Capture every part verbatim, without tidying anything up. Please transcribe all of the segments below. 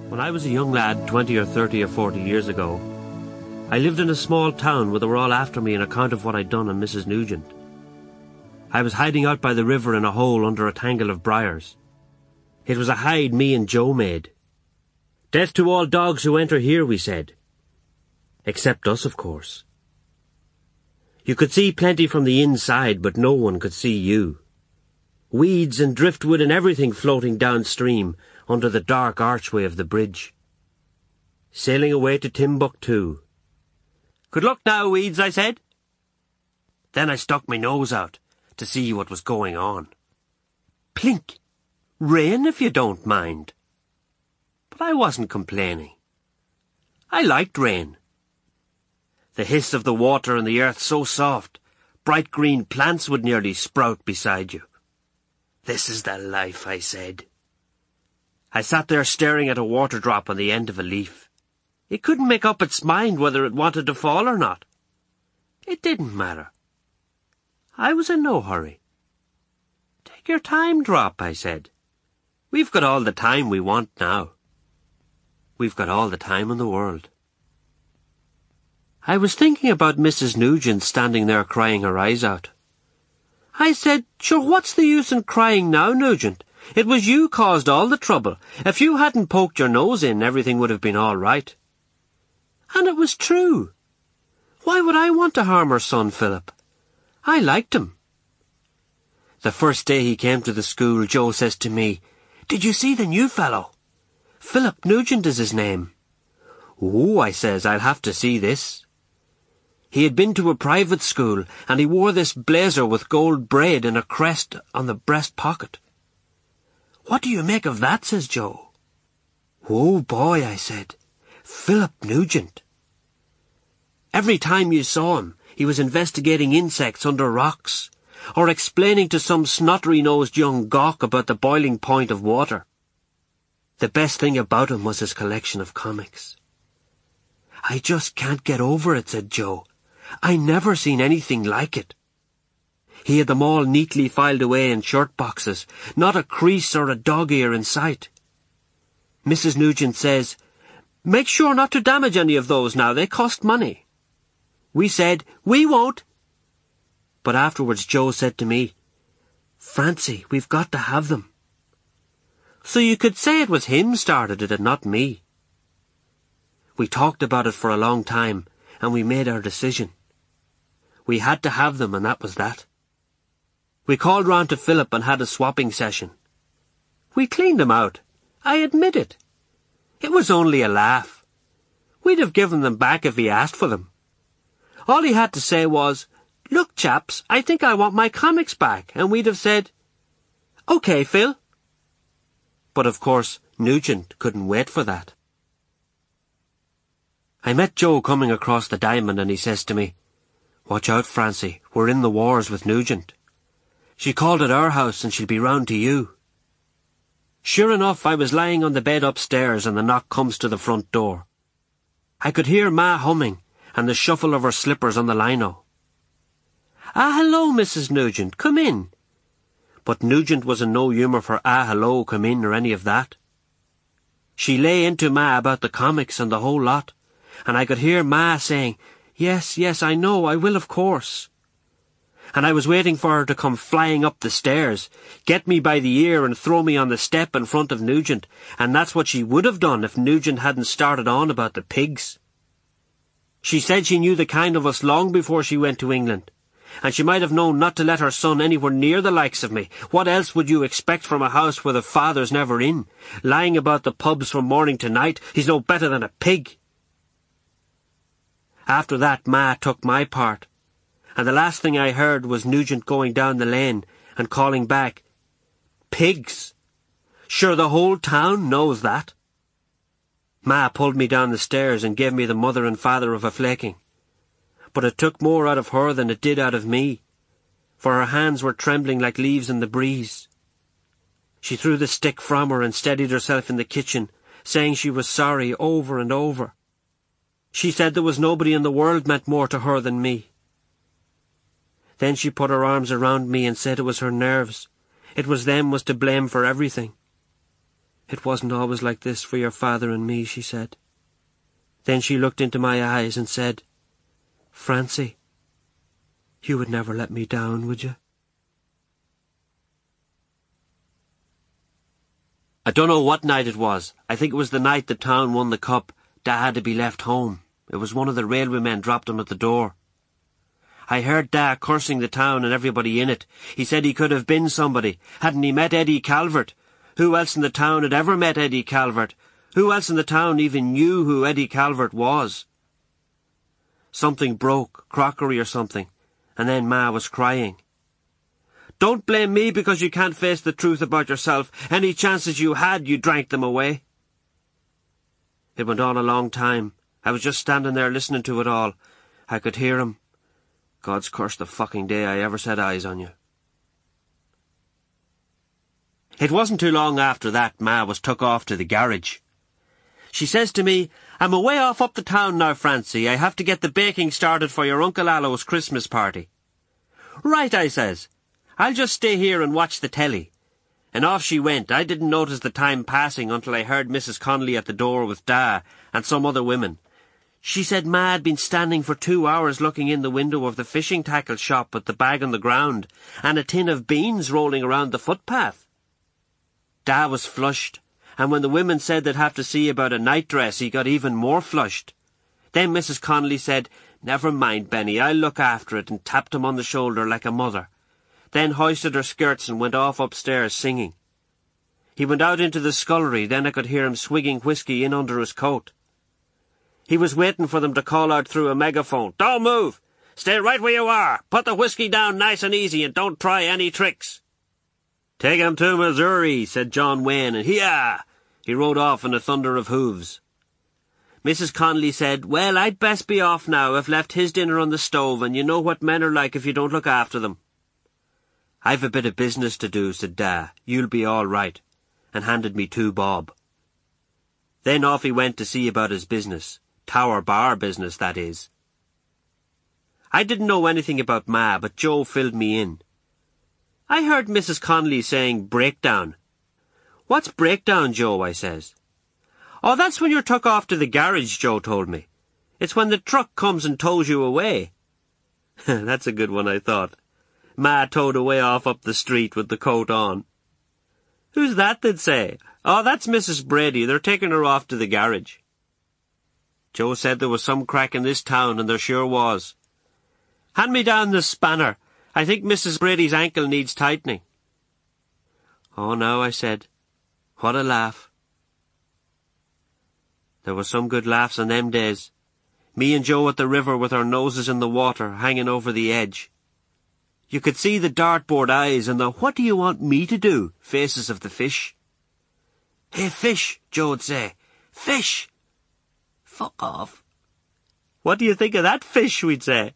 When I was a young lad, twenty or thirty or forty years ago, I lived in a small town where they were all after me on account of what I'd done on Missus Nugent. I was hiding out by the river in a hole under a tangle of briars. It was a hide me and Joe made. Death to all dogs who enter here, we said. Except us, of course. You could see plenty from the inside, but no one could see you. Weeds and driftwood and everything floating downstream under the dark archway of the bridge. Sailing away to Timbuktu. Good luck now, Weeds, I said. Then I stuck my nose out to see what was going on. Plink! Rain, if you don't mind. But I wasn't complaining. I liked rain. The hiss of the water and the earth so soft, bright green plants would nearly sprout beside you. This is the life, I said. I sat there staring at a water drop on the end of a leaf. It couldn't make up its mind whether it wanted to fall or not. It didn't matter. I was in no hurry. Take your time, drop, I said. We've got all the time we want now. We've got all the time in the world. I was thinking about Missus Nugent standing there crying her eyes out. I said, sure, what's the use in crying now, Nugent? It was you caused all the trouble. If you hadn't poked your nose in, everything would have been all right. And it was true. Why would I want to harm her son, Philip? I liked him. The first day he came to the school, Joe says to me, Did you see the new fellow? Philip Nugent is his name. Oh, I says, I'll have to see this. He had been to a private school, and he wore this blazer with gold braid and a crest on the breast pocket. What do you make of that, says Joe. Oh, boy, I said. Philip Nugent. Every time you saw him, he was investigating insects under rocks, or explaining to some snottery-nosed young gawk about the boiling point of water. The best thing about him was his collection of comics. I just can't get over it, said Joe. I never seen anything like it. He had them all neatly filed away in shirt boxes, not a crease or a dog-ear in sight. Missus Nugent says, Make sure not to damage any of those now, they cost money. We said, We won't. But afterwards Joe said to me, Francie, we've got to have them. So you could say it was him started it and not me. We talked about it for a long time, and we made our decision. We had to have them, and that was that. We called round to Philip and had a swapping session. We cleaned them out. I admit it. It was only a laugh. We'd have given them back if he asked for them. All he had to say was, Look, chaps, I think I want my comics back, and we'd have said, OK, Phil. But of course, Nugent couldn't wait for that. I met Joe coming across the diamond, and he says to me, Watch out, Francie, we're in the wars with Nugent. She called at our house and she'll be round to you. Sure enough, I was lying on the bed upstairs and the knock comes to the front door. I could hear Ma humming and the shuffle of her slippers on the lino. Ah, hello, Missus Nugent, come in. But Nugent was in no humour for ah, hello, come in or any of that. She lay into Ma about the comics and the whole lot, and I could hear Ma saying, Yes, yes, I know, I will of course. And I was waiting for her to come flying up the stairs, get me by the ear and throw me on the step in front of Nugent, and that's what she would have done if Nugent hadn't started on about the pigs. She said she knew the kind of us long before she went to England, and she might have known not to let her son anywhere near the likes of me. What else would you expect from a house where the father's never in, lying about the pubs from morning to night? He's no better than a pig. After that, Ma took my part, and the last thing I heard was Nugent going down the lane and calling back, Pigs! Sure, the whole town knows that. Ma pulled me down the stairs and gave me the mother and father of a flaking, but it took more out of her than it did out of me, for her hands were trembling like leaves in the breeze. She threw the stick from her and steadied herself in the kitchen, saying she was sorry over and over. She said there was nobody in the world meant more to her than me. Then she put her arms around me and said it was her nerves. It was them was to blame for everything. It wasn't always like this for your father and me, she said. Then she looked into my eyes and said, Francie, you would never let me down, would you? I don't know what night it was. I think it was the night the town won the cup. Dad had to be left home. It was one of the railway men dropped him at the door. I heard Dad cursing the town and everybody in it. He said he could have been somebody. Hadn't he met Eddie Calvert? Who else in the town had ever met Eddie Calvert? Who else in the town even knew who Eddie Calvert was? Something broke, crockery or something, and then Ma was crying. Don't blame me because you can't face the truth about yourself. Any chances you had, you drank them away. It went on a long time. I was just standing there listening to it all. I could hear him. God's curse the fucking day I ever set eyes on you. It wasn't too long after that Ma was took off to the garage. She says to me, I'm away off up the town now, Francie. I have to get the baking started for your Uncle Allo's Christmas party. Right, I says. I'll just stay here and watch the telly. And off she went. I didn't notice the time passing until I heard Missus Connolly at the door with Da and some other women. She said Ma had been standing for two hours looking in the window of the fishing tackle shop with the bag on the ground and a tin of beans rolling around the footpath. Da was flushed, and when the women said they'd have to see about a nightdress, he got even more flushed. Then Missus Connolly said, Never mind, Benny, I'll look after it, and tapped him on the shoulder like a mother. Then hoisted her skirts and went off upstairs singing. He went out into the scullery, then I could hear him swigging whiskey in under his coat. He was waiting for them to call out through a megaphone, Don't move! Stay right where you are! Put the whiskey down nice and easy and don't try any tricks! Take him to Missouri, said John Wayne, and hee-ah! He rode off in a thunder of hooves. Missus Connolly said, Well, I'd best be off now. I've left his dinner on the stove, and you know what men are like if you don't look after them. I've a bit of business to do, said Da. You'll be all right, and handed me two bob. Then off he went to see about his business. Tower Bar business, that is. I didn't know anything about Ma, but Joe filled me in. I heard Missus Connolly saying breakdown. What's breakdown, Joe? I says. Oh, that's when you're took off to the garage, Joe told me. It's when the truck comes and tows you away. That's a good one, I thought. Ma towed away off up the street with the coat on. Who's that, they'd say? Oh, that's Missus Brady. They're taking her off to the garage. Joe said there was some crack in this town, and there sure was. Hand me down the spanner. I think Missus Brady's ankle needs tightening. Oh, no, I said. What a laugh. There was some good laughs in them days. Me and Joe at the river with our noses in the water, hanging over the edge. You could see the dartboard eyes and the what do you want me to do faces of the fish. Hey, fish, Joe'd say. Fish! Fuck off. What do you think of that fish, we'd say.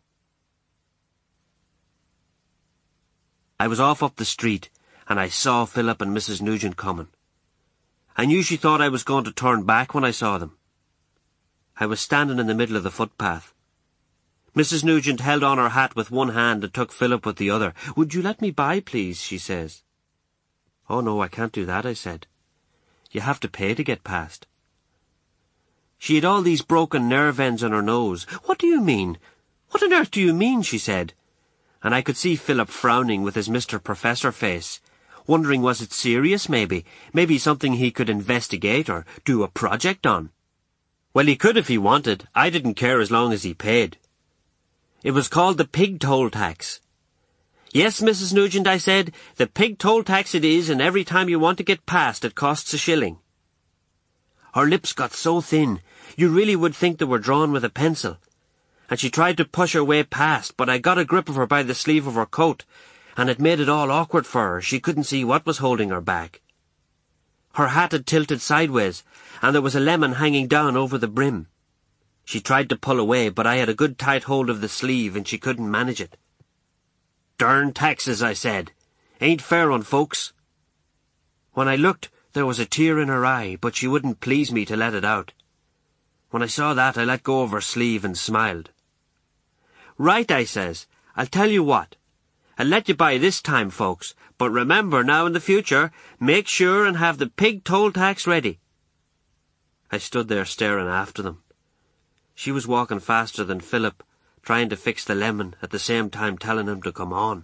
I was off up the street, and I saw Philip and Missus Nugent coming. I knew she thought I was going to turn back when I saw them. I was standing in the middle of the footpath. Missus Nugent held on her hat with one hand and took Philip with the other. Would you let me by, please, she says. Oh, no, I can't do that, I said. You have to pay to get past. She had all these broken nerve ends on her nose. What do you mean? What on earth do you mean, she said. And I could see Philip frowning with his Mister Professor face, wondering was it serious, maybe? Maybe something he could investigate or do a project on. Well, he could if he wanted. I didn't care as long as he paid. It was called the pig toll tax. Yes, Missus Nugent, I said, the pig toll tax it is, and every time you want to get past it costs a shilling. Her lips got so thin, you really would think they were drawn with a pencil. And she tried to push her way past, but I got a grip of her by the sleeve of her coat, and it made it all awkward for her. She couldn't see what was holding her back. Her hat had tilted sideways, and there was a lemon hanging down over the brim. She tried to pull away, but I had a good tight hold of the sleeve, and she couldn't manage it. Darn taxes, I said. Ain't fair on folks. When I looked, there was a tear in her eye, but she wouldn't please me to let it out. When I saw that, I let go of her sleeve and smiled. Right, I says. I'll tell you what. I'll let you by this time, folks, But remember now in the future, make sure and have the pig toll tax ready. I stood there staring after them. She was walking faster than Philip, trying to fix the lemon, at the same time telling him to come on.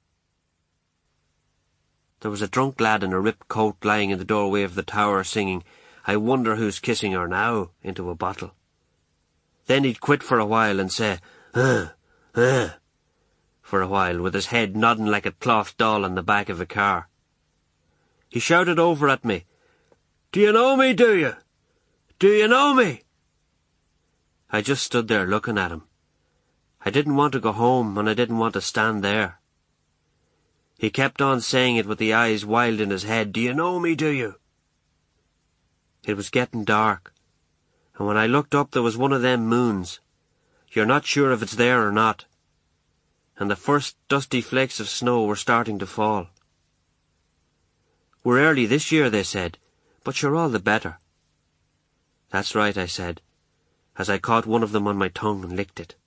There was a drunk lad in a ripped coat lying in the doorway of the tower singing, "I wonder who's kissing her now," into a bottle. Then he'd quit for a while and say, "Uh, uh," for a while, with his head nodding like a cloth doll in the back of a car. He shouted over at me, "Do you know me, do you? Do you know me?" I just stood there looking at him. I didn't want to go home, and I didn't want to stand there. He kept on saying it with the eyes wild in his head, "Do you know me, do you?" It was getting dark, and when I looked up there was one of them moons. You're not sure if it's there or not. And the first dusty flakes of snow were starting to fall. "We're early this year," they said, "but sure all the better." "That's right," I said, as I caught one of them on my tongue and licked it.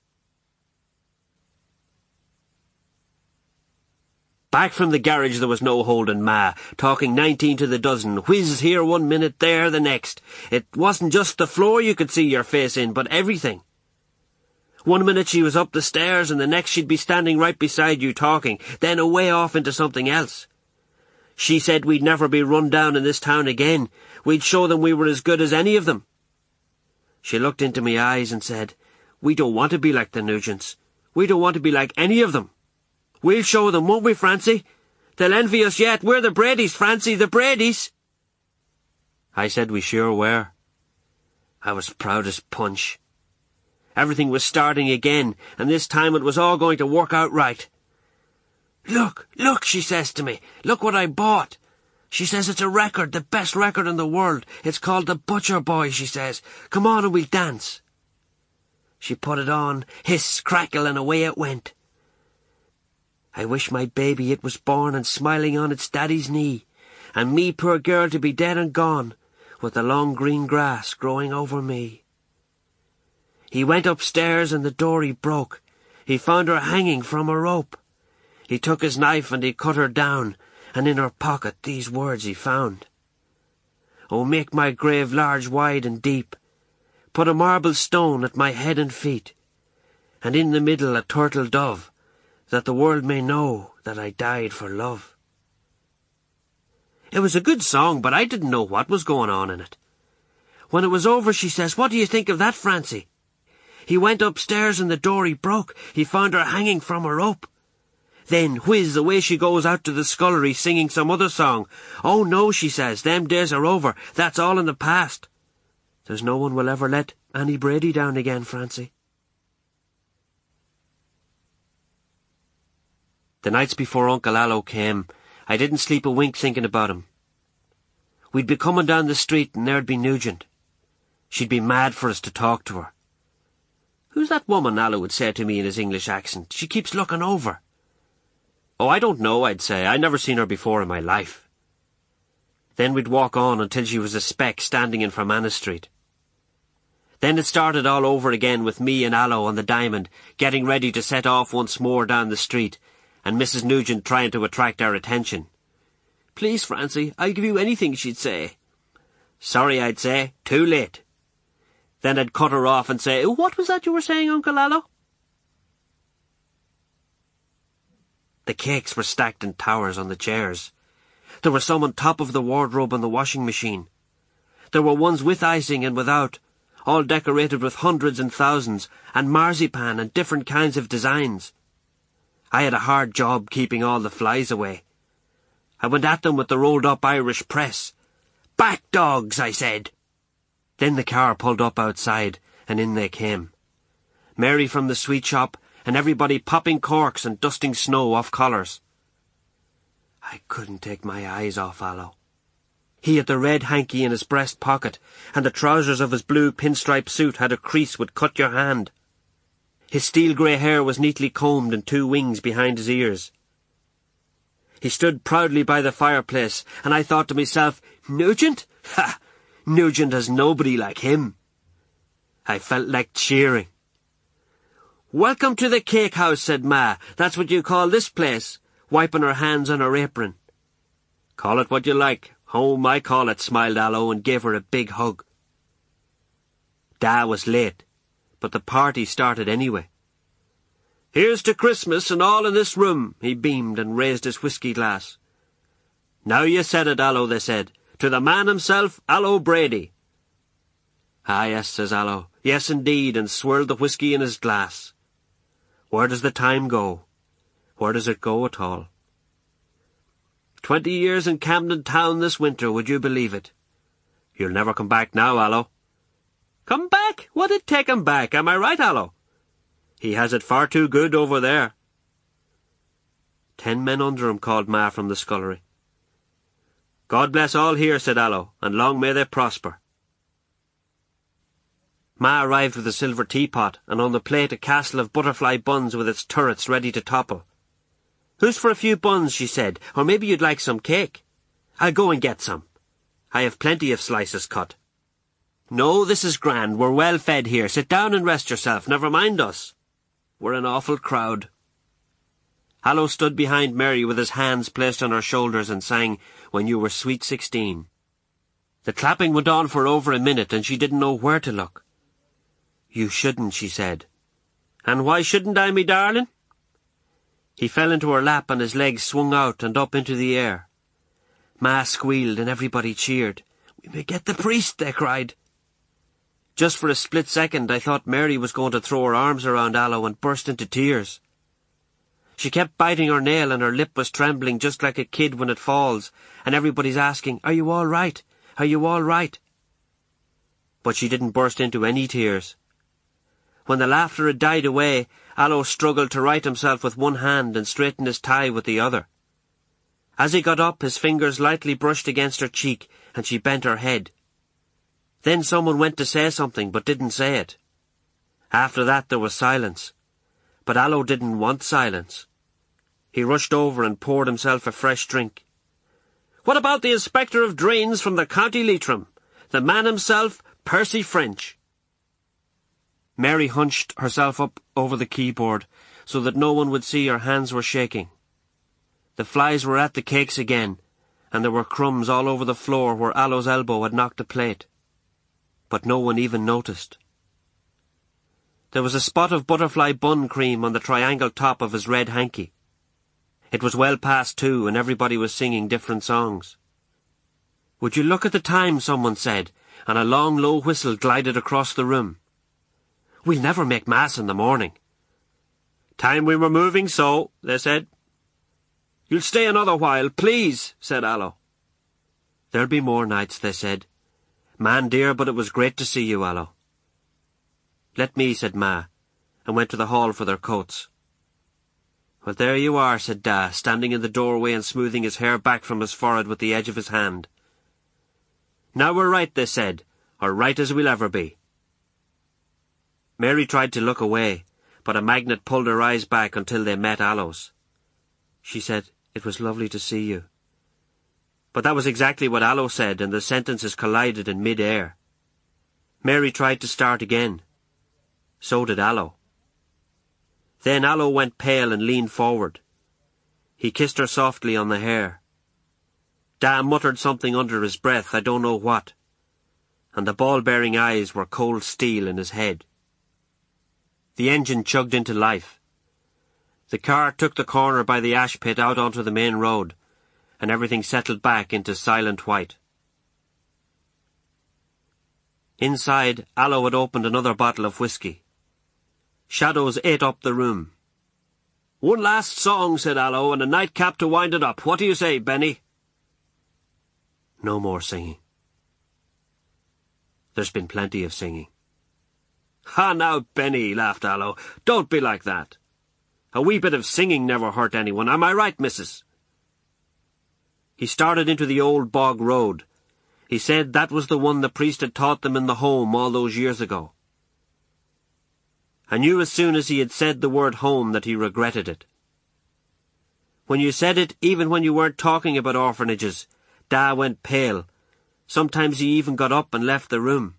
Back from the garage there was no holding Ma, talking nineteen to the dozen, whiz here one minute, there the next. It wasn't just the floor you could see your face in, but everything. One minute she was up the stairs, and the next she'd be standing right beside you talking, then away off into something else. She said we'd never be run down in this town again. We'd show them we were as good as any of them. She looked into me eyes and said, "We don't want to be like the Nugents. We don't want to be like any of them. We'll show them, won't we, Francie? They'll envy us yet. We're the Bradys, Francie, the Bradys." I said we sure were. I was proud as punch. Everything was starting again, and this time it was all going to work out right. "Look, look," she says to me. "Look what I bought." She says it's a record, the best record in the world. It's called The Butcher Boy, she says. "Come on and we'll dance." She put it on, hiss, crackle, and away it went. I wish my baby it was born and smiling on its daddy's knee, and me poor girl to be dead and gone, with the long green grass growing over me. He went upstairs and the door he broke. He found her hanging from a rope. He took his knife and he cut her down, and in her pocket these words he found. "Oh, make my grave large, wide and deep. Put a marble stone at my head and feet, and in the middle a turtle dove, that the world may know that I died for love." It was a good song, but I didn't know what was going on in it. When it was over, she says, "What do you think of that, Francie?" He went upstairs and the door he broke. He found her hanging from a rope. Then, whiz, away she goes out to the scullery singing some other song. "Oh no," she says, "them days are over. That's all in the past. There's no one will ever let Annie Brady down again, Francie." The nights before Uncle Allo came, I didn't sleep a wink thinking about him. We'd be coming down the street and there'd be Nugent. She'd be mad for us to talk to her. "Who's that woman?" Allo would say to me in his English accent. "She keeps looking over." "Oh, I don't know," I'd say. "I never seen her before in my life." Then we'd walk on until she was a speck standing in Fermanagh Street. Then it started all over again with me and Allo on the Diamond, getting ready to set off once more down the street, and Missus Nugent trying to attract our attention. "Please, Francie, I'll give you anything," she'd say. "Sorry," I'd say. "Too late." Then I'd cut her off and say, "What was that you were saying, Uncle Allo?" The cakes were stacked in towers on the chairs. There were some on top of the wardrobe and the washing machine. There were ones with icing and without, all decorated with hundreds and thousands, and marzipan and different kinds of designs. I had a hard job keeping all the flies away. I went at them with the rolled-up Irish press. "Back, dogs," I said. Then the car pulled up outside, and in they came. Mary from the sweet shop, and everybody popping corks and dusting snow off collars. I couldn't take my eyes off Allo. He had the red hanky in his breast pocket, and the trousers of his blue pinstripe suit had a crease would cut your hand. His steel-grey hair was neatly combed in two wings behind his ears. He stood proudly by the fireplace, and I thought to myself, "Nugent? Ha! Nugent has nobody like him." I felt like cheering. "Welcome to the cake house," said Ma. "That's what you call this place. wiping her hands on her apron. "Call it what you like. Home, I call it," smiled Allo, and gave her a big hug. Da was late, but the party started anyway. "Here's to Christmas and all in this room," he beamed and raised his whisky glass. "Now you said it, Allo," they said. "To the man himself, Allo Brady." "Ah, yes," says Allo. "Yes, indeed," and swirled the whisky in his glass. Where does the time go? Where does it go at all? Twenty years in Camden Town this winter, would you believe it? You'll never come back now, Allo. Come back? What'd take him back? Am I right, Allo? He has it far too good over there. Ten men under him, called Ma from the scullery. God bless all here, said Allo, and long may they prosper. Ma arrived with a silver teapot, and on the plate a castle of butterfly buns with its turrets ready to topple. Who's for a few buns, she said, or maybe you'd like some cake. I'll go and get some. I have plenty of slices cut. No, this is grand. We're well fed here. Sit down and rest yourself. Never mind us. We're an awful crowd. Allo stood behind Mary with his hands placed on her shoulders and sang When You Were Sweet Sixteen. The clapping went on for over a minute and she didn't know where to look. You shouldn't, she said. And why shouldn't I, me darling? He fell into her lap and his legs swung out and up into the air. Ma squealed and everybody cheered. We may get the priest, they cried. Just for a split second I thought Mary was going to throw her arms around Allo and burst into tears. She kept biting her nail and her lip was trembling just like a kid when it falls, and everybody's asking, Are you all right? Are you all right? But she didn't burst into any tears. When the laughter had died away, Allo struggled to right himself with one hand and straighten his tie with the other. As he got up, his fingers lightly brushed against her cheek, and she bent her head. Then someone went to say something, but didn't say it. After that there was silence. But Allo didn't want silence. He rushed over and poured himself a fresh drink. What about the Inspector of Drains from the County Leitrim? The man himself, Percy French. Mary hunched herself up over the keyboard so that no one would see her hands were shaking. The flies were at the cakes again, and there were crumbs all over the floor where Allo's elbow had knocked a plate. But no one even noticed. There was a spot of butterfly bun cream on the triangle top of his red hanky. It was well past two, and everybody was singing different songs. Would you look at the time, someone said, and a long, low whistle glided across the room. We'll never make mass in the morning. Time we were moving so, they said. You'll stay another while, please, said Allo. There'll be more nights, they said. Man dear, but it was great to see you, Allo. Let me, said Ma, and went to the hall for their coats. Well, there you are, said Da, standing in the doorway and smoothing his hair back from his forehead with the edge of his hand. Now we're right, they said, or right as we'll ever be. Mary tried to look away, but a magnet pulled her eyes back until they met Allo's. She said, It was lovely to see you. But that was exactly what Allo said, and the sentences collided in mid-air. Mary tried to start again. So did Allo. Then Allo went pale and leaned forward. He kissed her softly on the hair. Da muttered something under his breath, I don't know what, and the ball-bearing eyes were cold steel in his head. The engine chugged into life. The car took the corner by the ash pit out onto the main road, and everything settled back into silent white. Inside, Allo had opened another bottle of whisky. Shadows ate up the room. One last song, said Allo, and a nightcap to wind it up. What do you say, Benny? No more singing. There's been plenty of singing. Ha, now, Benny, laughed Allo. Don't be like that. A wee bit of singing never hurt anyone. Am I right, missus? He started into the old bog road. He said that was the one the priest had taught them in the home all those years ago. I knew as soon as he had said the word home that he regretted it. When you said it, even when you weren't talking about orphanages, Da went pale. Sometimes he even got up and left the room.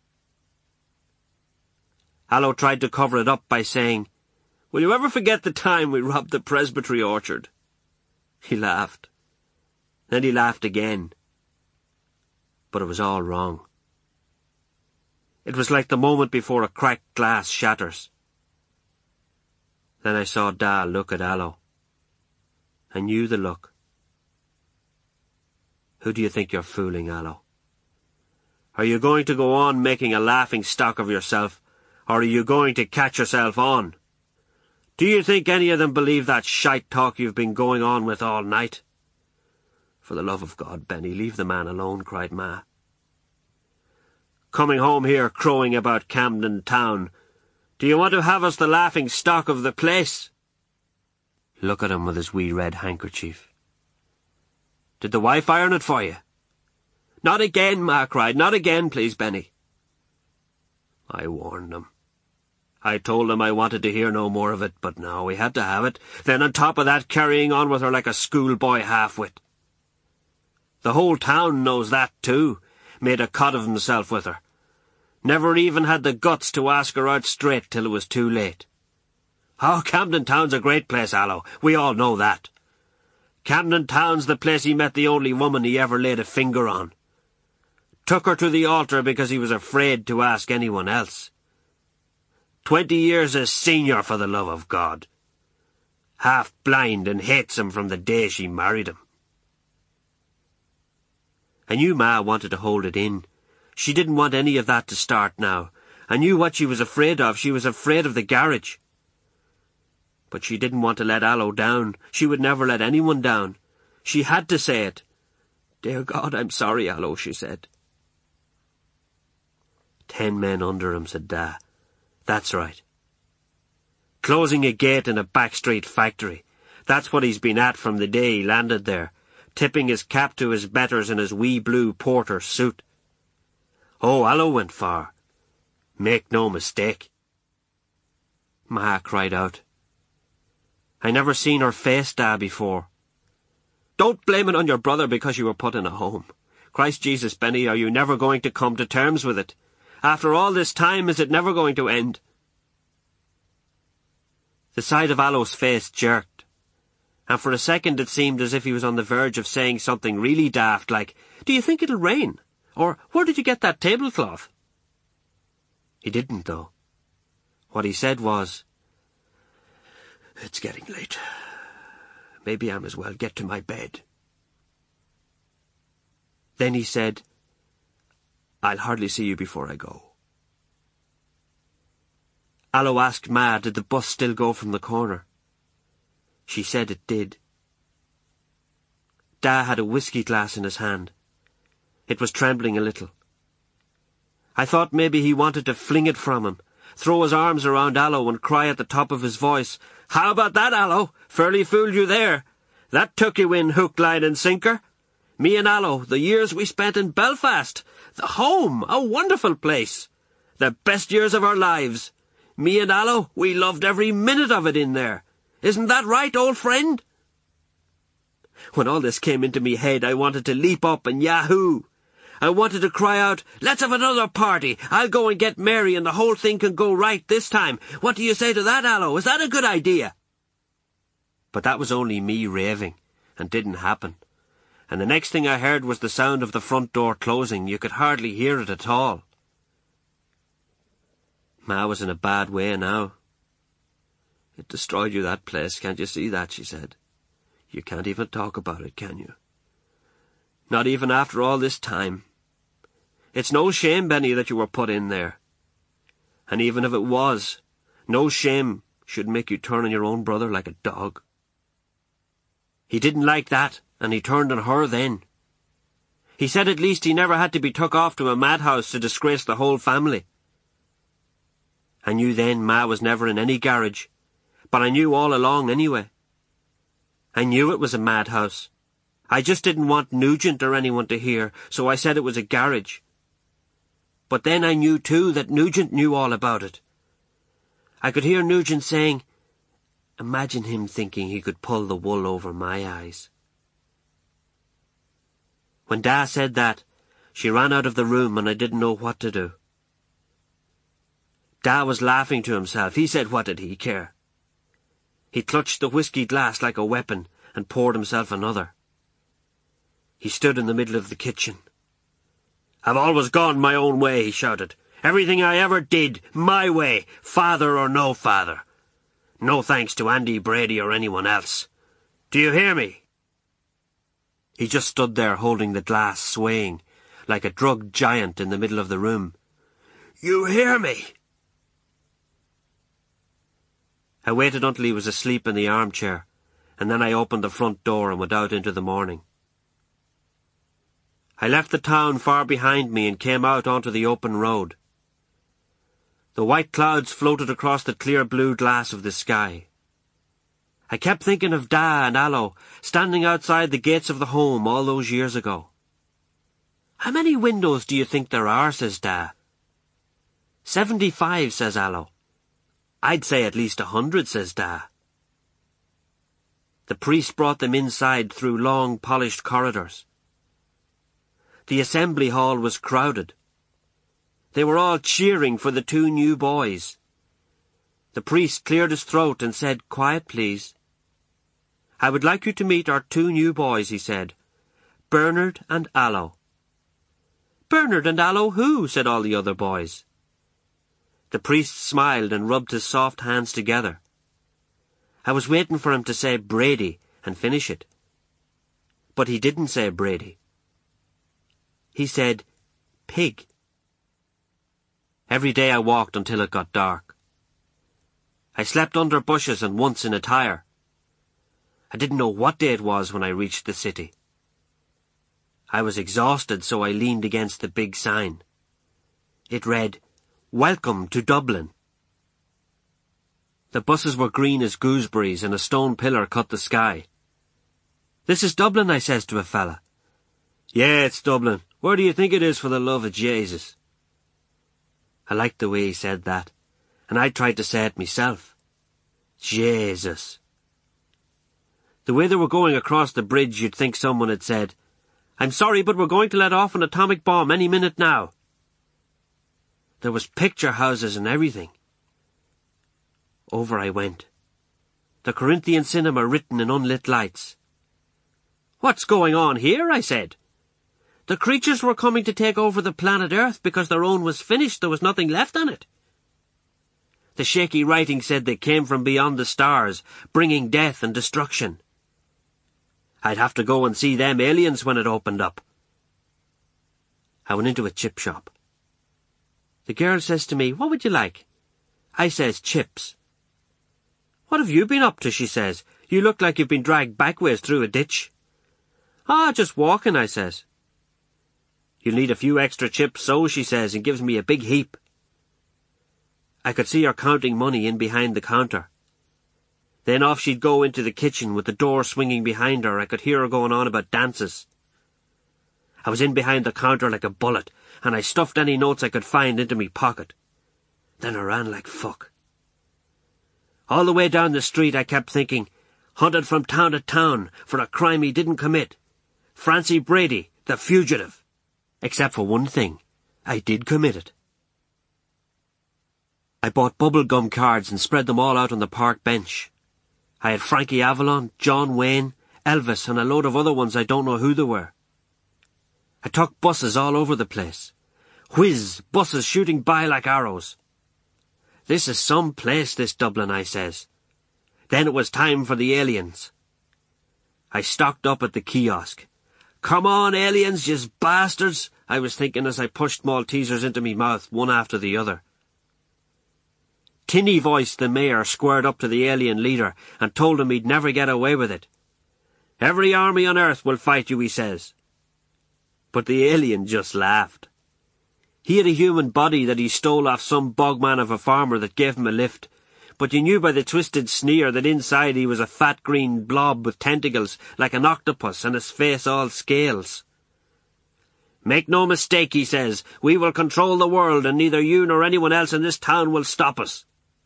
Allo tried to cover it up by saying, Will you ever forget the time we robbed the presbytery orchard? He laughed. Then he laughed again. But it was all wrong. It was like the moment before a cracked glass shatters. Then I saw Da look at Allo. I knew the look. Who do you think you're fooling, Allo? Are you going to go on making a laughing stock of yourself, or are you going to catch yourself on? Do you think any of them believe that shite talk you've been going on with all night? For the love of God, Benny, leave the man alone, cried Ma. Coming home here crowing about Camden Town. Do you want to have us the laughing stock of the place? Look at him with his wee red handkerchief. Did the wife iron it for you? Not again, Ma cried. Not again, please, Benny. I warned him. I told him I wanted to hear no more of it, but no, we had to have it. Then on top of that, carrying on with her like a schoolboy half-wit. The whole town knows that, too. Made a cod of himself with her. Never even had the guts to ask her out straight till it was too late. Oh, Camden Town's a great place, Allo. We all know that. Camden Town's the place he met the only woman he ever laid a finger on. Took her to the altar because he was afraid to ask anyone else. Twenty years as senior, for the love of God. Half blind and hates him from the day she married him. I knew Ma wanted to hold it in. She didn't want any of that to start now. I knew what she was afraid of. She was afraid of the garage. But she didn't want to let Allo down. She would never let anyone down. She had to say it. Dear God, I'm sorry, Allo, she said. Ten men under him, said Da. That's right. Closing a gate in a backstreet factory. That's what he's been at from the day he landed there, tipping his cap to his betters in his wee blue porter suit. Oh, Allo went far. Make no mistake. Ma cried out. I never seen her face, Da, before. Don't blame it on your brother because you were put in a home. Christ Jesus, Benny, are you never going to come to terms with it? After all this time, is it never going to end? The side of Allo's face jerked, and for a second it seemed as if he was on the verge of saying something really daft, like, Do you think it'll rain? Or, where did you get that tablecloth? He didn't, though. What he said was, It's getting late. Maybe I'm as well get to my bed. Then he said, I'll hardly see you before I go. Allo asked Ma, did the bus still go from the corner? She said it did. Da had a whiskey glass in his hand. It was trembling a little. I thought maybe he wanted to fling it from him, throw his arms around Allo and cry at the top of his voice, How about that, Allo? Fairly fooled you there. That took you in hook, line and sinker. Me and Allo, the years we spent in Belfast. The home, a wonderful place. The best years of our lives. Me and Allo, we loved every minute of it in there. Isn't that right, old friend? When all this came into me head, I wanted to leap up and yahoo. I wanted to cry out, Let's have another party. I'll go and get Mary and the whole thing can go right this time. What do you say to that, Allo? Is that a good idea? But that was only me raving, and didn't happen. And the next thing I heard was the sound of the front door closing. You could hardly hear it at all. Ma was in a bad way now. It destroyed you, that place, can't you see that, she said. You can't even talk about it, can you? Not even after all this time. It's no shame, Benny, that you were put in there. And even if it was, no shame should make you turn on your own brother like a dog. He didn't like that, and he turned on her then. He said at least he never had to be took off to a madhouse to disgrace the whole family. I knew then Ma was never in any garage, but I knew all along anyway. I knew it was a madhouse. I just didn't want Nugent or anyone to hear, so I said it was a garage. But then I knew too that Nugent knew all about it. I could hear Nugent saying, Imagine him thinking he could pull the wool over my eyes. When Da said that, she ran out of the room and I didn't know what to do. Da was laughing to himself. He said what did he care? He clutched the whiskey glass like a weapon, and poured himself another. He stood in the middle of the kitchen. "I've always gone my own way," he shouted. "Everything I ever did, my way, father or no father. No thanks to Andy Brady or anyone else. Do you hear me?" He just stood there holding the glass, swaying, like a drugged giant in the middle of the room. "You hear me?" I waited until he was asleep in the armchair, and then I opened the front door and went out into the morning. I left the town far behind me and came out onto the open road. The white clouds floated across the clear blue glass of the sky. I kept thinking of Da and Allo standing outside the gates of the home all those years ago. "How many windows do you think there are?" says Da. Seventy-five, says Allo. "I'd say at least a hundred," says Da. The priest brought them inside through long, polished corridors. The assembly hall was crowded. They were all cheering for the two new boys. The priest cleared his throat and said, "Quiet, please. I would like you to meet our two new boys," he said. "Bernard and Allo." "Bernard and Allo who?" said all the other boys. The priest smiled and rubbed his soft hands together. I was waiting for him to say Brady and finish it. But he didn't say Brady. He said pig. Every day I walked until it got dark. I slept under bushes and once in a tire. I didn't know what day it was when I reached the city. I was exhausted, so I leaned against the big sign. It read, "Welcome to Dublin." The buses were green as gooseberries and a stone pillar cut the sky. "This is Dublin," I says to a fella. "Yeah, it's Dublin. Where do you think it is, for the love of Jesus?" I liked the way he said that, and I tried to say it myself. Jesus. The way they were going across the bridge, you'd think someone had said, "I'm sorry, but we're going to let off an atomic bomb any minute now." There was picture houses and everything. Over I went. The Corinthian cinema written in unlit lights. "What's going on here?" I said. The creatures were coming to take over the planet Earth because their own was finished. There was nothing left on it. The shaky writing said they came from beyond the stars, bringing death and destruction. I'd have to go and see them aliens when it opened up. I went into a chip shop. The girl says to me, "What would you like?" I says, "Chips." "What have you been up to?" she says. "You look like you've been dragged backways through a ditch." "Ah, just walking," I says. "You'll need a few extra chips, so," she says, and gives me a big heap. I could see her counting money in behind the counter. Then off she'd go into the kitchen with the door swinging behind her. I could hear her going on about dances. I was in behind the counter like a bullet, and I stuffed any notes I could find into me pocket. Then I ran like fuck. All the way down the street I kept thinking, hunted from town to town for a crime he didn't commit. Francie Brady, the fugitive. Except for one thing. I did commit it. I bought bubblegum cards and spread them all out on the park bench. I had Frankie Avalon, John Wayne, Elvis, and a load of other ones I don't know who they were. I took buses all over the place. Whiz, buses shooting by like arrows. "This is some place, this Dublin," I says. Then it was time for the aliens. I stocked up at the kiosk. "Come on, aliens, yous bastards," I was thinking as I pushed Maltesers into me mouth, one after the other. Tinny voiced the mayor squared up to the alien leader and told him he'd never get away with it. "Every army on earth will fight you," he says. But the alien just laughed. He had a human body that he stole off some bogman of a farmer that gave him a lift, but you knew by the twisted sneer that inside he was a fat green blob with tentacles like an octopus and his face all scales. "Make no mistake," he says, "we will control the world and neither you nor anyone else in this town will stop us."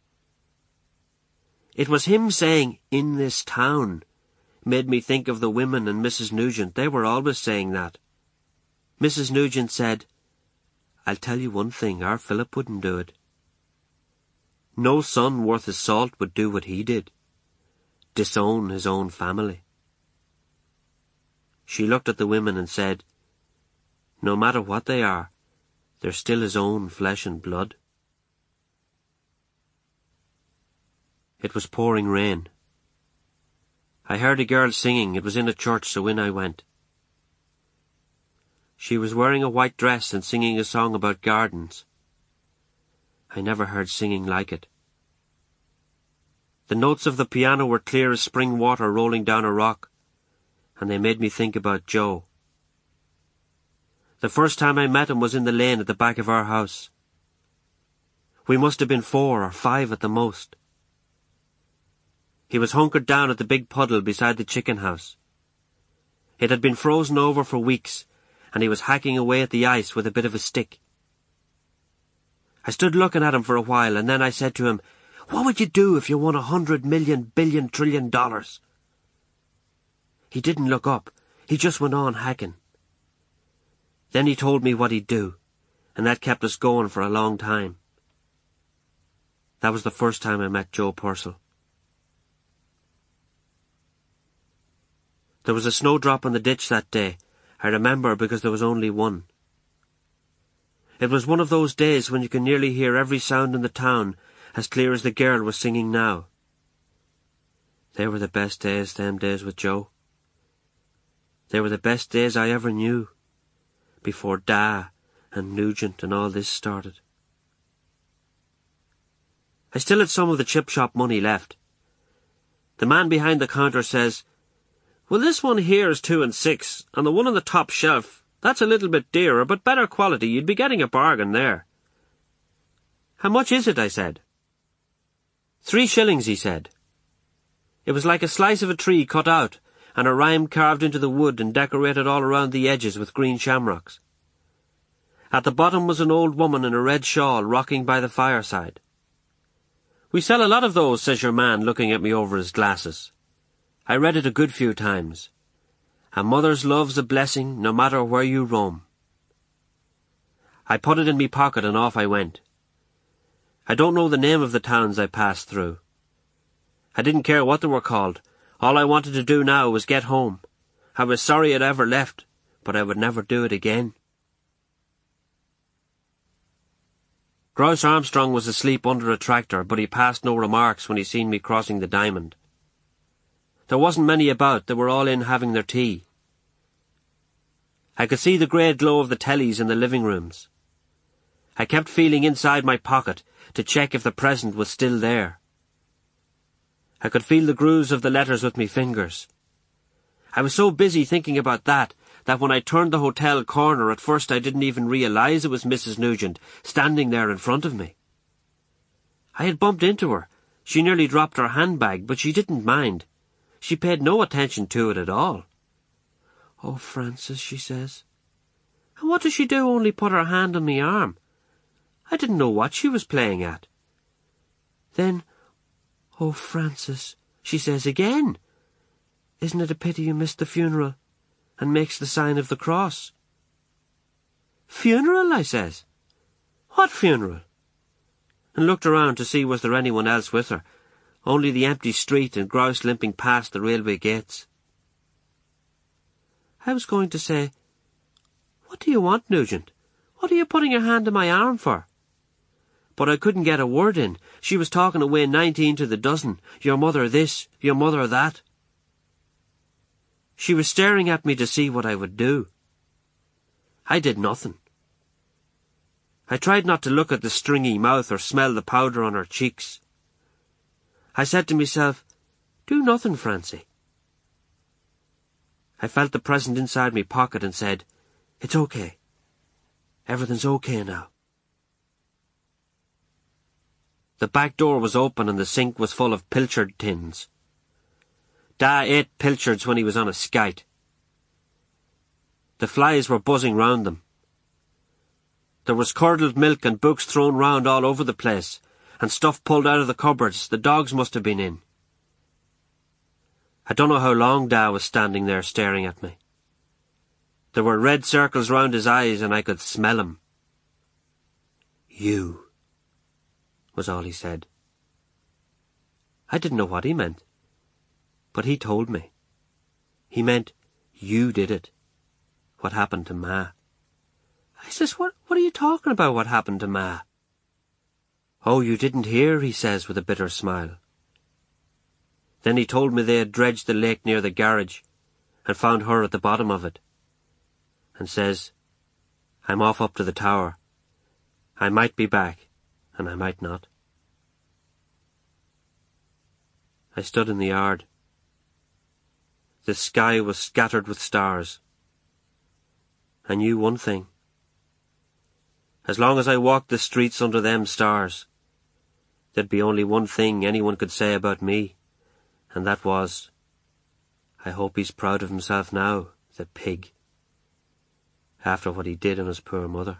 It was him saying, "in this town," made me think of the women and Missus Nugent. They were always saying that. Missus Nugent said, "I'll tell you one thing, our Philip wouldn't do it. No son worth his salt would do what he did. Disown his own family." She looked at the women and said, "No matter what they are, they're still his own flesh and blood." It was pouring rain. I heard a girl singing. It was in a church, so in I went. She was wearing a white dress and singing a song about gardens. I never heard singing like it. The notes of the piano were clear as spring water rolling down a rock, and they made me think about Joe. The first time I met him was in the lane at the back of our house. We must have been four or five at the most. He was hunkered down at the big puddle beside the chicken house. It had been frozen over for weeks, and he was hacking away at the ice with a bit of a stick. I stood looking at him for a while, and then I said to him, "What would you do if you won a hundred million billion trillion dollars?" He didn't look up. He just went on hacking. Then he told me what he'd do, and that kept us going for a long time. That was the first time I met Joe Purcell. There was a snowdrop in the ditch that day. I remember because there was only one. It was one of those days when you can nearly hear every sound in the town as clear as the girl was singing now. They were the best days, them days with Joe. They were the best days I ever knew, before Da and Nugent and all this started. I still had some of the chip shop money left. The man behind the counter says, "Well, this one here is two and six, and the one on the top shelf, that's a little bit dearer, but better quality. You'd be getting a bargain there." "How much is it?" I said. Three shillings, he said. It was like a slice of a tree cut out, and a rhyme carved into the wood and decorated all around the edges with green shamrocks. At the bottom was an old woman in a red shawl rocking by the fireside. "We sell a lot of those," says your man, looking at me over his glasses. I read it a good few times. "A mother's love's a blessing, no matter where you roam." I put it in me pocket and off I went. I don't know the name of the towns I passed through. I didn't care what they were called. All I wanted to do now was get home. I was sorry I'd ever left, but I would never do it again. Grouse Armstrong was asleep under a tractor, but he passed no remarks when he seen me crossing the diamond. There wasn't many about. They were all in having their tea. I could see the grey glow of the tellies in the living rooms. I kept feeling inside my pocket to check if the present was still there. I could feel the grooves of the letters with me fingers. I was so busy thinking about that, that when I turned the hotel corner at first I didn't even realize it was Missus Nugent standing there in front of me. I had bumped into her. She nearly dropped her handbag, but she didn't mind. She paid no attention to it at all. "Oh, Francis," she says. "And what does she do only put her hand on me arm? I didn't know what she was playing at." Then, "Oh, Francis," she says again. "Isn't it a pity you missed the funeral?" and makes the sign of the cross. "Funeral?" I says. "What funeral?" and looked around to see was there anyone else with her, only the empty street and Grouse limping past the railway gates. I was going to say, "What do you want, Nugent? What are you putting your hand on my arm for?" But I couldn't get a word in. She was talking away nineteen to the dozen. Your mother this, your mother that. She was staring at me to see what I would do. I did nothing. I tried not to look at the stringy mouth or smell the powder on her cheeks. I said to myself, "Do nothing, Francie." I felt the present inside me pocket and said, "It's okay. Everything's okay now." The back door was open and the sink was full of pilchard tins. Da ate pilchards when he was on a skite. The flies were buzzing round them. There was curdled milk and books thrown round all over the place, and stuff pulled out of the cupboards. The dogs must have been in. I don't know how long Da was standing there staring at me. There were red circles round his eyes and I could smell him. "You," was all he said. I didn't know what he meant, but he told me. He meant You did it. What happened to Ma? I says, what, what are you talking about, what happened to Ma? Oh, you didn't hear, he says with a bitter smile. Then he told me they had dredged the lake near the garage and found her at the bottom of it, and says, I'm off up to the tower. I might be back, and I might not. I stood in the yard. The sky was scattered with stars. I knew one thing. As long as I walked the streets under them stars, there'd be only one thing anyone could say about me, and that was, I hope he's proud of himself now, the pig, after what he did on his poor mother.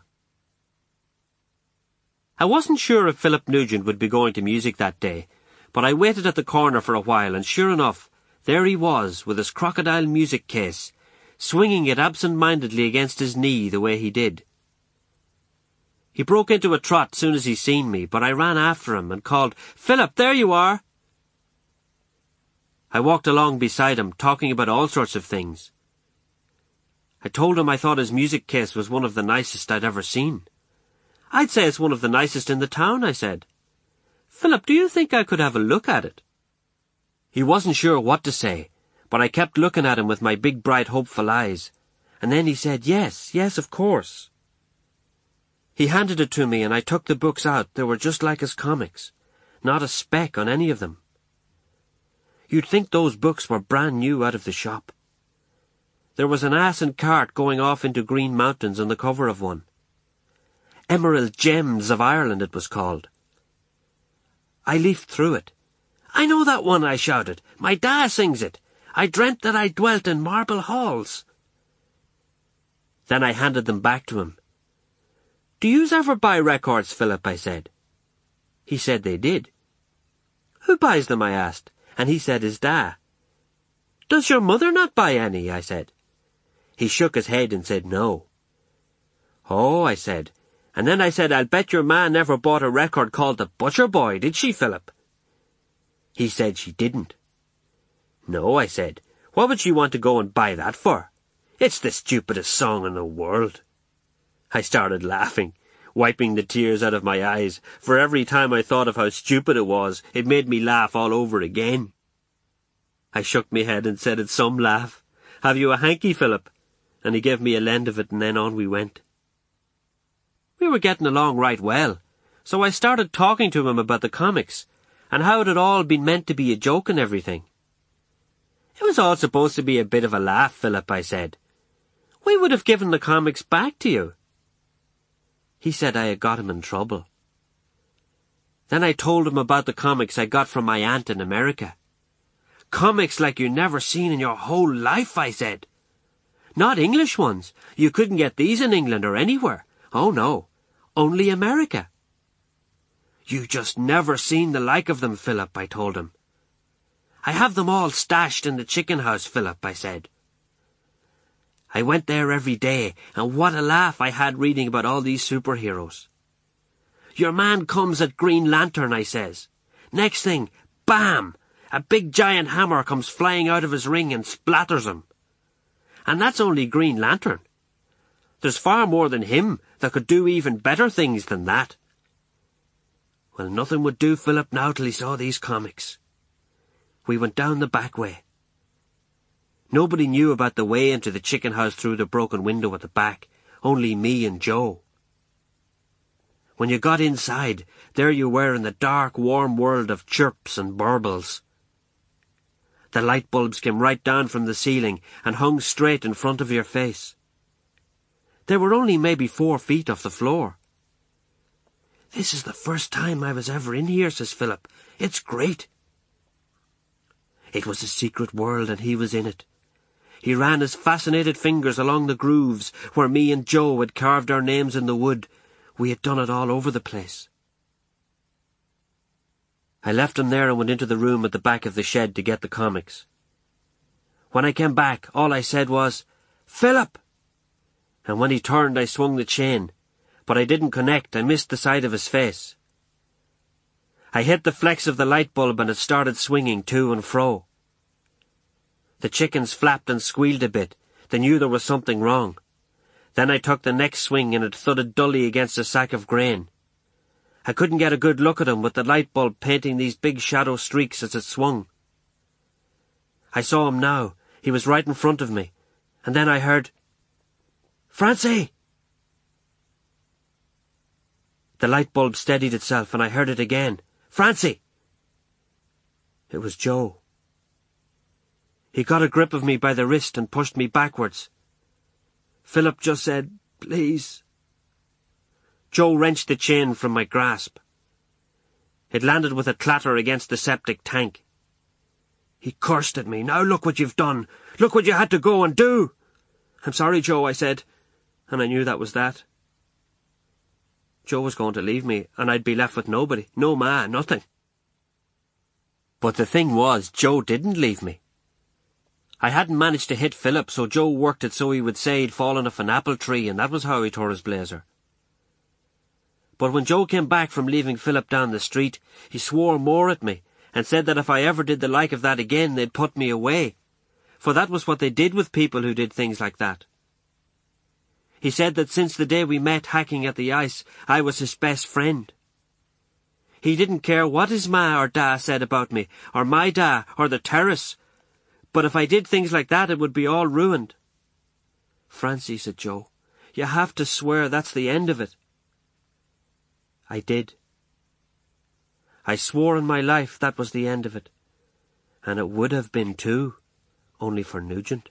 I wasn't sure if Philip Nugent would be going to music that day, but I waited at the corner for a while, and sure enough, there he was, with his crocodile music case, swinging it absent-mindedly against his knee the way he did. He broke into a trot soon as he seen me, but I ran after him and called, "Philip, there you are!" I walked along beside him, talking about all sorts of things. I told him I thought his music case was one of the nicest I'd ever seen. "I'd say it's one of the nicest in the town," I said. "Philip, do you think I could have a look at it?" He wasn't sure what to say, but I kept looking at him with my big, bright, hopeful eyes, and then he said, "Yes, yes, of course." He handed it to me, and I took the books out. They were just like his comics, not a speck on any of them. You'd think those books were brand new out of the shop. There was an ass and cart going off into green mountains on the cover of one. Emerald Gems of Ireland, it was called. I leafed through it. "I know that one," I shouted. "My da sings it. I dreamt that I dwelt in marble halls." Then I handed them back to him. "Do yous ever buy records, Philip?" I said. He said they did. "Who buys them?" I asked, and he said his da. "Does your mother not buy any?" I said. He shook his head and said no. "Oh," I said, and then I said, "I'll bet your ma never bought a record called The Butcher Boy, did she, Philip?" He said she didn't. "No," I said. "What would she want to go and buy that for? It's the stupidest song in the world." I started laughing, wiping the tears out of my eyes, for every time I thought of how stupid it was, it made me laugh all over again. I shook me head and said, "It's some laugh. Have you a hanky, Philip?" And he gave me a lend of it, and then on we went. We were getting along right well, so I started talking to him about the comics, and how it had all been meant to be a joke and everything. "It was all supposed to be a bit of a laugh, Philip," I said. "We would have given the comics back to you." He said I had got him in trouble. Then I told him about the comics I got from my aunt in America. "Comics like you never seen in your whole life," I said. "Not English ones. You couldn't get these in England or anywhere. Oh, no. Only America." "You just never seen the like of them, Philip," I told him. "I have them all stashed in the chicken house, Philip," I said. I went there every day, and what a laugh I had reading about all these superheroes. "Your man comes at Green Lantern," I says. Next thing, bam! A big giant hammer comes flying out of his ring and splatters him. And that's only Green Lantern. There's far more than him that could do even better things than that. Well, nothing would do Philip now till he saw these comics. We went down the back way. Nobody knew about the way into the chicken house through the broken window at the back, only me and Joe. When you got inside, there you were in the dark, warm world of chirps and burbles. The light bulbs came right down from the ceiling and hung straight in front of your face. They were only maybe four feet off the floor. "This is the first time I was ever in here," says Philip. "It's great." It was a secret world, and he was in it. He ran his fascinated fingers along the grooves where me and Joe had carved our names in the wood. We had done it all over the place. I left him there and went into the room at the back of the shed to get the comics. When I came back, all I said was, "Philip!" And when he turned, I swung the chain, but I didn't connect. I missed the side of his face. I hit the flex of the light bulb and it started swinging to and fro. The chickens flapped and squealed a bit, they knew there was something wrong. Then I took the next swing and it thudded dully against a sack of grain. I couldn't get a good look at him with the light bulb painting these big shadow streaks as it swung. I saw him now. He was right in front of me. And then I heard, "Francie!" The light bulb steadied itself and I heard it again. "Francie!" It was Joe. He got a grip of me by the wrist and pushed me backwards. Philip just said, "Please." Joe wrenched the chain from my grasp. It landed with a clatter against the septic tank. He cursed at me. "Now look what you've done. Look what you had to go and do." "I'm sorry, Joe," I said, and I knew that was that. Joe was going to leave me, and I'd be left with nobody. No ma, nothing. But the thing was, Joe didn't leave me. I hadn't managed to hit Philip, so Joe worked it so he would say he'd fallen off an apple tree, and that was how he tore his blazer. But when Joe came back from leaving Philip down the street, he swore more at me, and said that if I ever did the like of that again, they'd put me away. For that was what they did with people who did things like that. He said that since the day we met hacking at the ice, I was his best friend. He didn't care what his ma or da said about me, or my da, or the terrace. But if I did things like that, it would be all ruined. "Francie," said Joe, "you have to swear that's the end of it." I did. I swore in my life that was the end of it. And it would have been too, only for Nugent.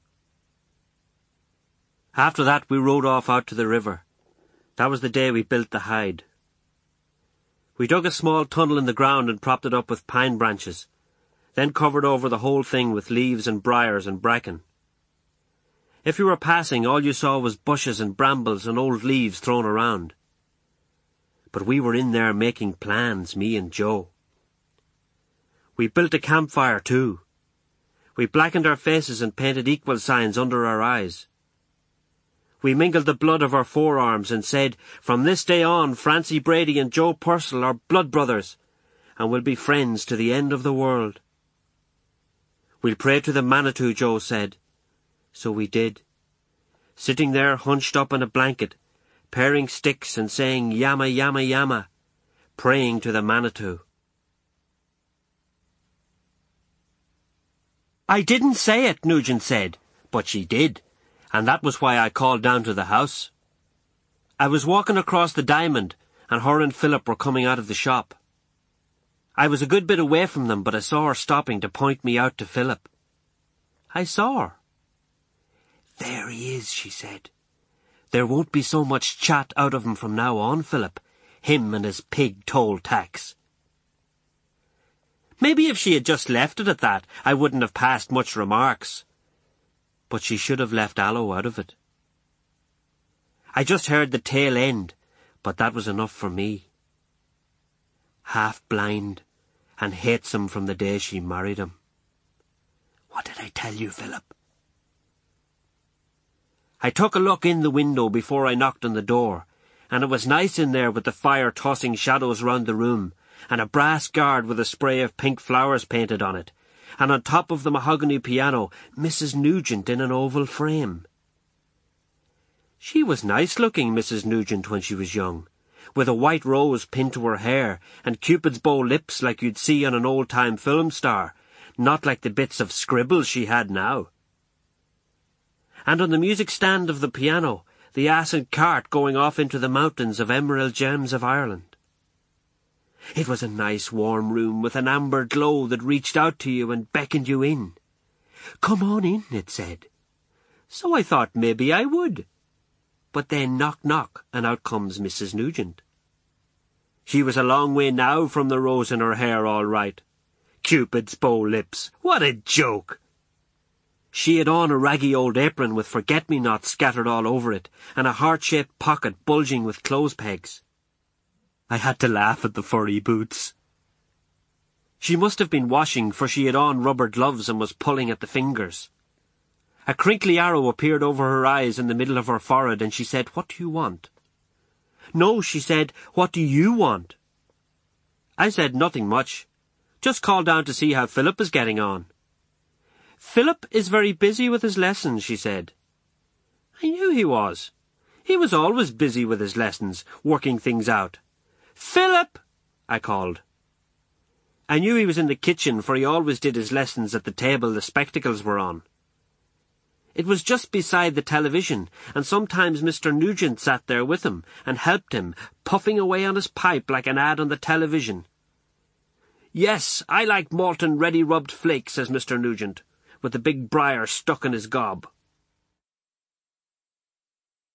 After that we rode off out to the river. That was the day we built the hide. We dug a small tunnel in the ground and propped it up with pine branches, then covered over the whole thing with leaves and briars and bracken. If you were passing, all you saw was bushes and brambles and old leaves thrown around. But we were in there making plans, me and Joe. We built a campfire too. We blackened our faces and painted equal signs under our eyes. We mingled the blood of our forearms and said, "From this day on, Francie Brady and Joe Purcell are blood brothers, and will be friends to the end of the world." "We'll pray to the Manitou," Joe said. So we did, sitting there hunched up in a blanket, paring sticks and saying "Yama, Yama, Yama," praying to the Manitou. "I didn't say it," Nugent said, "but she did, and that was why I called down to the house." I was walking across the diamond, and her and Philip were coming out of the shop. I was a good bit away from them, but I saw her stopping to point me out to Philip. I saw her. "There he is," she said. "There won't be so much chat out of him from now on, Philip. Him and his pig toll tax." Maybe if she had just left it at that, I wouldn't have passed much remarks. But she should have left Allo out of it. I just heard the tail end, but that was enough for me. Half blind, and hates him from the day she married him. What did I tell you, Philip? I took a look in the window before I knocked on the door, and it was nice in there with the fire tossing shadows round the room, and a brass guard with a spray of pink flowers painted on it, and on top of the mahogany piano, Missus Nugent in an oval frame. She was nice-looking, Missus Nugent, when she was young, with a white rose pinned to her hair, and Cupid's bow lips like you'd see on an old-time film star, not like the bits of scribbles she had now. And on the music stand of the piano, the acid cart going off into the mountains of Emerald Gems of Ireland. It was a nice warm room with an amber glow that reached out to you and beckoned you in. "Come on in," it said. So I thought maybe I would. But then knock knock, and out comes Missus Nugent. She was a long way now from the rose in her hair, all right. Cupid's bow lips, what a joke! She had on a raggy old apron with forget-me-nots scattered all over it, and a heart-shaped pocket bulging with clothes pegs. I had to laugh at the furry boots. She must have been washing, for she had on rubber gloves and was pulling at the fingers. A crinkly arrow appeared over her eyes in the middle of her forehead, and she said, "What do you want?" "No," she said, "what do you want?" I said, "Nothing much. Just called down to see how Philip is getting on." "Philip is very busy with his lessons," she said. I knew he was. He was always busy with his lessons, working things out. "Philip!" I called. I knew he was in the kitchen, for he always did his lessons at the table the spectacles were on. It was just beside the television, and sometimes Mister Nugent sat there with him and helped him, puffing away on his pipe like an ad on the television. "Yes, I like malt and ready-rubbed flakes," says Mister Nugent, with the big briar stuck in his gob.